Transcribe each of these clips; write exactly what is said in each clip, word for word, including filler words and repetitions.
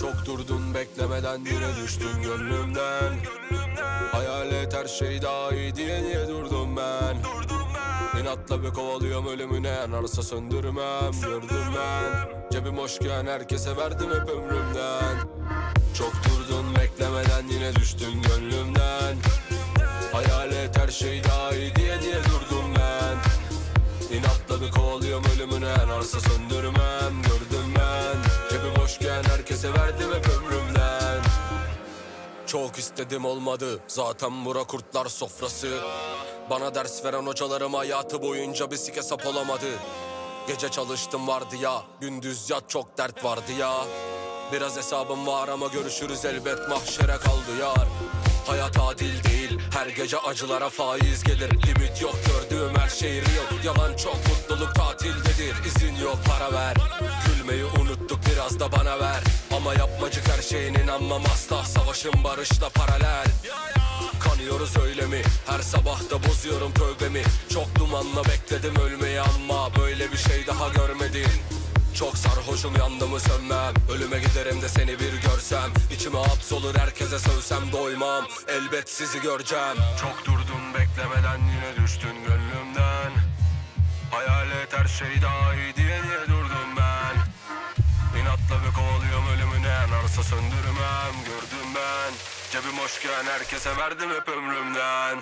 Çok durdun beklemeden yine düştün gönlümden. Hayal et her şey daha iyi diye niye durdum ben? İnatla bir kovalıyorum ölümüne, yanarsa söndürmem. Gördüm ben cebim hoşken herkese verdim hep ömrümden. Çok durdun beklemeden yine düştün gönlümden. Hayal et her şey daha iyi diye diye durdum ben. İnatla bir kovalıyorum ölümüne, yanarsa söndürmem. Gördüm ben cebim hoşken herkese verdim hep ömrümden. Çok istedim olmadı, zaten bura kurtlar sofrası. Bana ders veren hocalarım hayatı boyunca bir sike sap olamadı. Gece çalıştım vardı ya, gündüz yat çok dert vardı ya. Biraz hesabım var ama görüşürüz elbet, mahşere kaldı yar. Hayat adil değil, her gece acılara faiz gelir. Limit yok, gördüğüm her şey real. Yalan çok, mutluluk tatildedir. İzin yok, para ver. Gülmeyi unuttuk, biraz da bana ver. Ama yapmacık her şeyin inanmam asla. Savaşın barışla paralel. Kanıyoruz öyle mi? Her sabah da bozuyorum tövbemi. Çok dumanla bekledim ölmeyi ama böyle bir şey daha görmedin. Çok sarhoşum, yandım mı sönmem. Ölüme giderim de seni bir görsem. İçime hapsolur herkese sövsem doymam. Elbet sizi göreceğim. Çok durdun beklemeden yine düştün gönlümden. Hayal et her şey daha iyi diye diye durdum ben. İnatla bir kovalıyorum ölümüne, yanarsa söndürmem. Gördüm ben cebim hoşken herkese verdim hep ömrümden.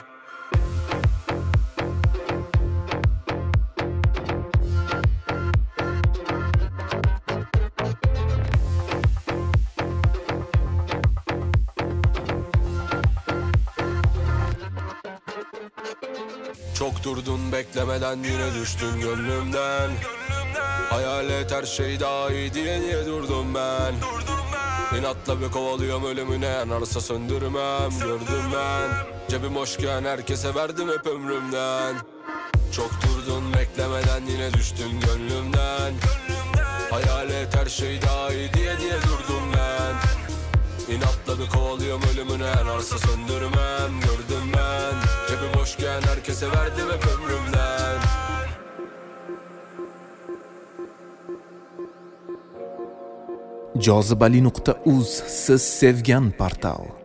Çok durdun beklemeden yine düştün gönlümden. Hayal et her şey daha iyi diye diye durdum ben. İnatla bir kovalıyorum ölümüne, yanarsa söndürmem. Gördüm ben cebim hoşken herkese verdim hep ömrümden. Çok durdun beklemeden yine düştün gönlümden. Hayal et her şey daha iyi diye diye durdum ben. İnatla bir kovalıyorum ölümüne, yanarsa söndürmem. Gördüm ben cebim hoşken herkese verdim hep ömrümden. jozibali nuqta uz siz sevgan portal.